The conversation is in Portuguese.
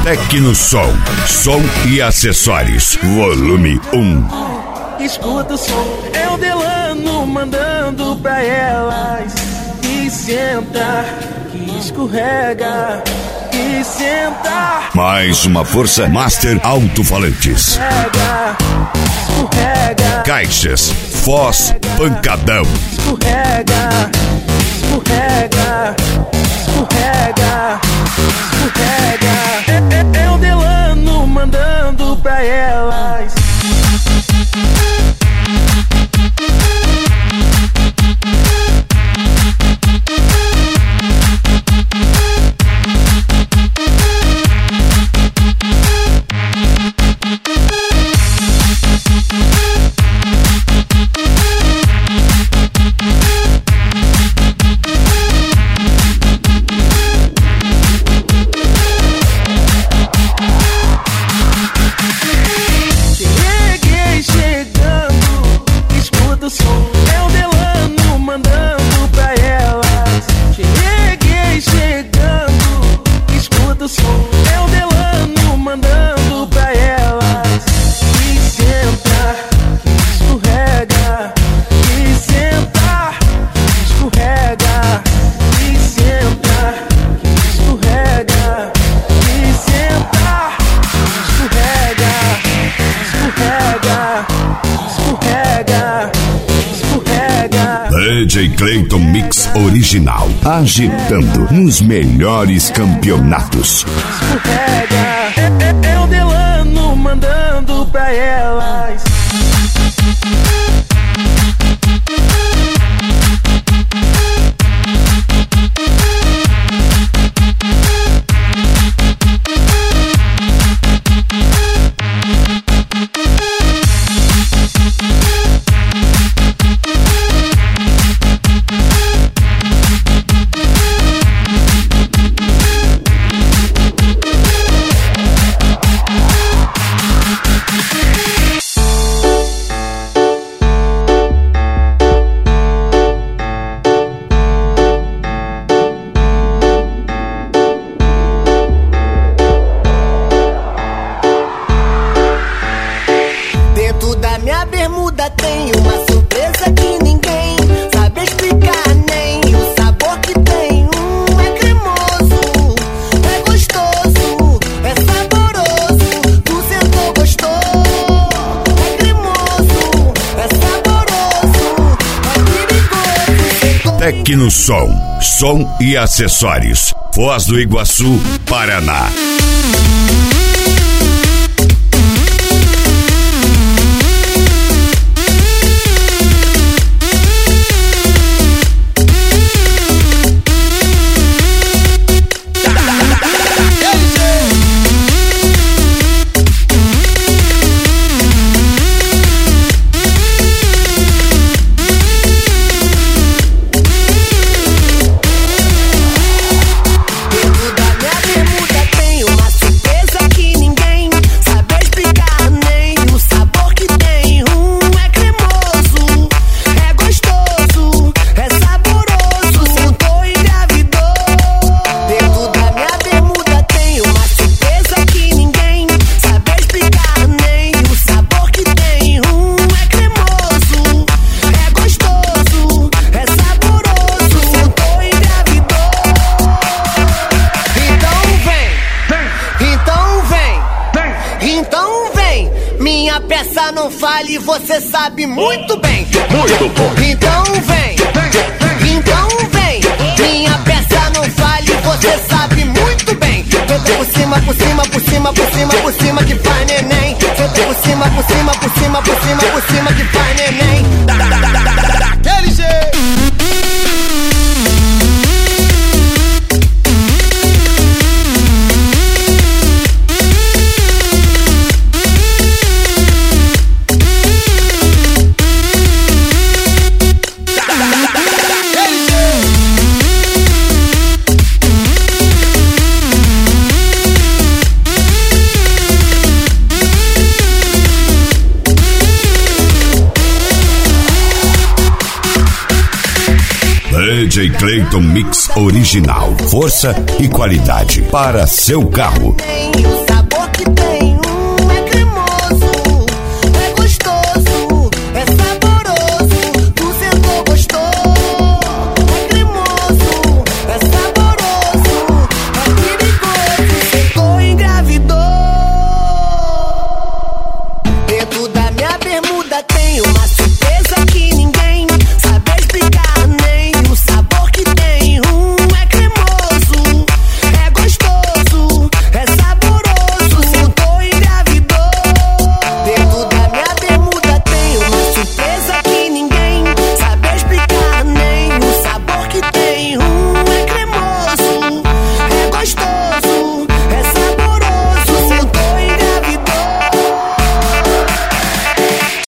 Tecnosom, som e acessórios, volume 1. Escuta o som, é o Delano mandando pra elas. Que senta, que escorrega, que senta. Mais uma força Master Alto-Falantes. Escorrega, escorrega. Caixas, Foz, pancadão. Escorrega, escorrega, escorrega, escorrega. É o Delano mandando pra elas. DJ Clayton Mix Original, agitando nos melhores campeonatos. Escorrega, é o Delano mandando pra elas. Tecnosom, som e acessórios, Foz do Iguaçu, Paraná. Você sabe muito bem. Muito bom. Então vem. Minha peça não fale, você sabe muito bem. Senta por cima, por cima, por cima, por cima, por cima que faz neném. Senta por cima, por cima, por cima, por cima, por cima que faz neném. Daquele jeito. DJ Clayton Mix Original. Força e qualidade para seu carro. Tem o sabor que tem.